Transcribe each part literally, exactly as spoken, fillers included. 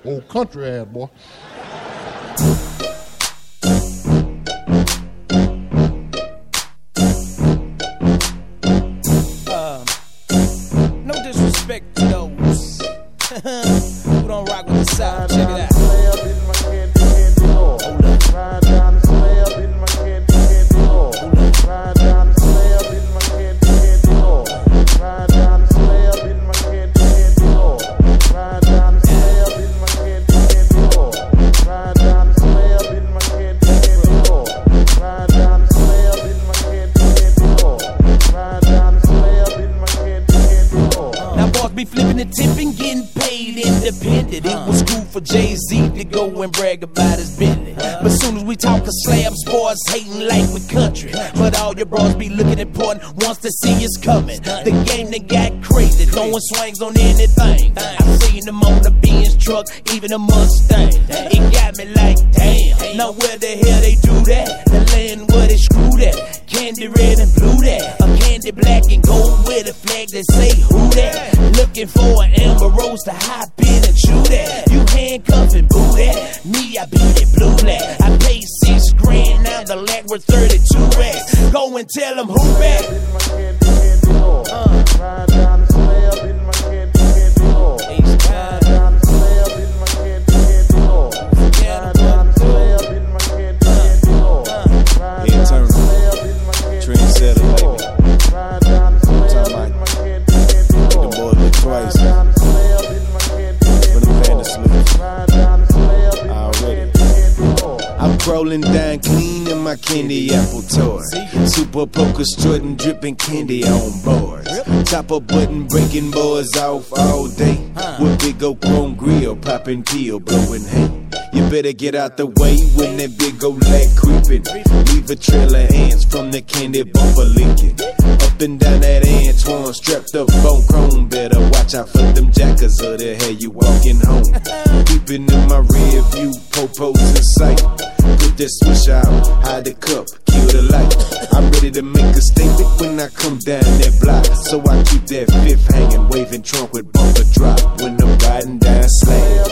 Old country ass, boy. Uh, no disrespect to those who don't rock with the South. Check it out. Hold up. Ride down the slab in my candy candy hole. Ride down the slab in my candy candy hole. Ride down the slab in my candy candy hole. Ride down the slab in my candy candy hole. Ride down the slab in my candy candy hole. Ride down the slab in my candy candy hole. Ride down the slab in my candy candy hole. Now boss be flipping the tip and getting paid independent. It was cool for Jay-Z to go and brag about his business. But soon as we talk of slabs, boys hating like we country. But all your bros be looking important once they see us coming. The game that got crazy, throwing swings on anything. I seen them on the Benz truck, even a Mustang. It got me like, damn, now where the hell they do that? The land where they screw that. Candy red and blue that. A candy black and gold with a flag that say who that. Looking for an Amber Rose to hop in and chew that. You handcuff and boo that. Me, I beat it blue black. I paid six grand, now the lag worth thirty-two racks. Go and tell them who back. Uh. Ride down the slab in my candy candy hole. Ride down the slab in my candy candy hole. Ride down the slab in my candy candy hole. Ride down the slab in my candy candy hole. Ride down the slab in my candy candy hole. The boy look twice. Ride down the slab in my candy candy hole. Ride down the slab in my candy candy hole. I'm crawling down clean in my candy apple toy. Super poker strutting, dripping candy on bars. Top a button, breaking boys off all day. With big old chrome grill, popping peel, blowing hay. You better get out the way when that big old leg creeping. Leave a trail of ants from the candy bumper leaking. Up and down that Antoine, strapped up on chrome. Better watch out for them jackers or the hell you walking home. Peeping in my rear view, popos in sight. Put that switch out, hide the cup, kill the light. I'm ready to make a statement when I come down that block. So I keep that fifth hanging, waving trunk with bumper drop when I'm riding down slab.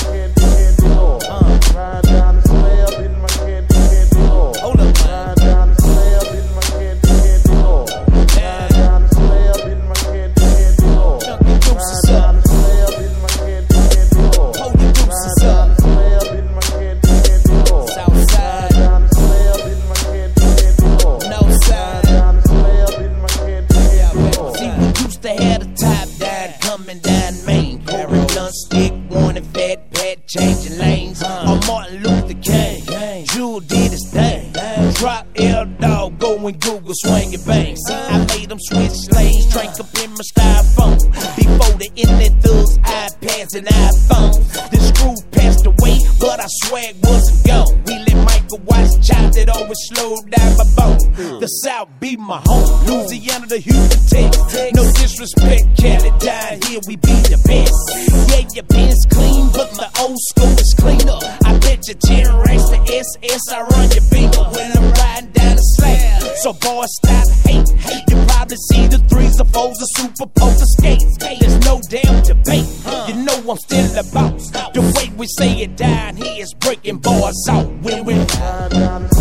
Ride down the slab in my candy candy hole. Hold up, Ride down the slab in my candy candy hole. Ride down the slab in my candy candy hole. Ride down the slab in my candy candy hole. Hold your deuces up. Ride down the slab in my candy candy hole. Southside. Ride down the slab in my candy candy hole. No side. Ride down the slab in my candy candy hole. See, we used to have the top down, coming down Main. Corey Blunt, stick, one and fat, pat, changing lanes. On Martin Luther King, Jewel did his thing. Drop L Dog, go and Google, swing and bang. See, I made them switch lanes, drank up in my styrofoam. Before the internet thugs, iPads and iPhones. The screw passed away, but our swag wasn't gone. We let Michael Watts chop that always slowed down my bone. The South be my home, Louisiana to Houston, Texas. No disrespect, Cali, down here we be the best. Yeah, your pen's clean, but my old school is cleaner. I bet you ten ranks to S S, I run your beamer when I'm riding down the slab. So boys, stop hate, hate. You probably see the threes or fours or super poker skates. There's no damn debate, you know I'm still the boss. The way we say it down here is breaking boys out when we Ride down the